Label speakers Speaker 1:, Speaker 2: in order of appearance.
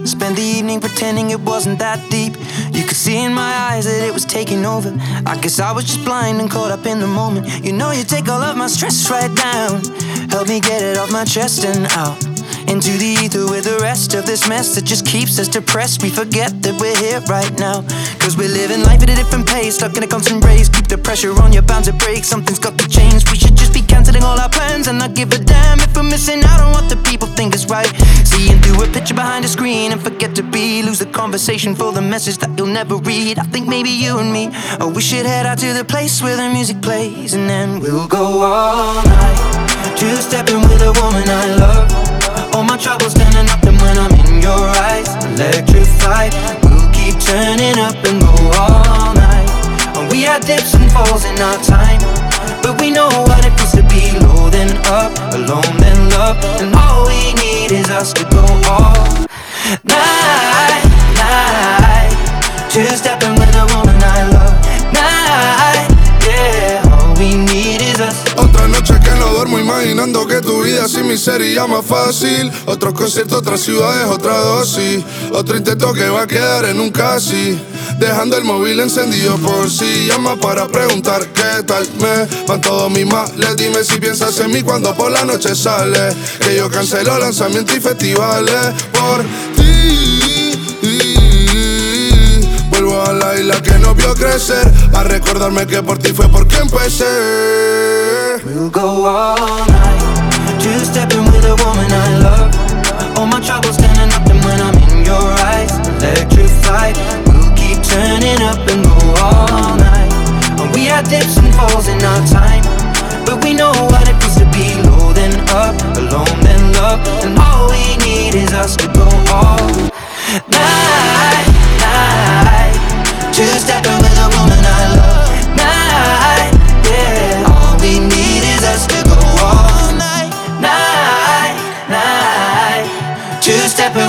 Speaker 1: Spent the evening pretending it wasn't that deep. You could see in my eyes that it was taking over. I guess I was just blind and caught up in the moment. You know you take all of my stress right down. Help me get it off my chest and out into the ether with the rest of this mess that just keeps us depressed. We forget that we're here right now, cause we're living life at a different pace, stuck in a constant race. Keep the pressure on, you're bound to break. Something's got to change. We should just be cancelling all our plans and not give a damn if we're missing out on what the people think is right. Seeing through a picture behind a screen and forget to be. Lose the conversation for the message that you'll never read. I think maybe you and me, oh, we should head out to the place where the music plays, and then we'll go all night, two-stepping with a woman I love. All my troubles turning up, and when I'm in your eyes, electrified. We'll keep turning up and go all night. And we had dips and falls in our time, but we know what it feels to be low then up, alone then love. And all we need is us to go all night, night, two-stepping with a woman I love. Night, yeah, all we need is us.
Speaker 2: Otra noche que no duermo imaginando que tu vida sin mí sería más fácil. Otros conciertos, otras ciudades, otra dosis. Otro intento que va a quedar en un casi. Dejando el móvil encendido por si llama para preguntar qué tal me van todos mis males. Dime si piensas en mí cuando por la noche sale, que yo cancelo lanzamientos y festivales por ti. Vuelvo a la isla que nos vio crecer, a recordarme que por ti fue porque empecé.
Speaker 1: We'll go all night, two-stepping with a woman I love. All my troubles standing up, and when I'm in your eyes, electrified. We'll keep turning up and go all night. And we had dips and falls in our time, but we know what it feels to be low then up, alone then love. And all we need is us to go all night, night, two-stepping with a woman I love. Night, yeah, all we need is us to go all night, night, night, two-stepping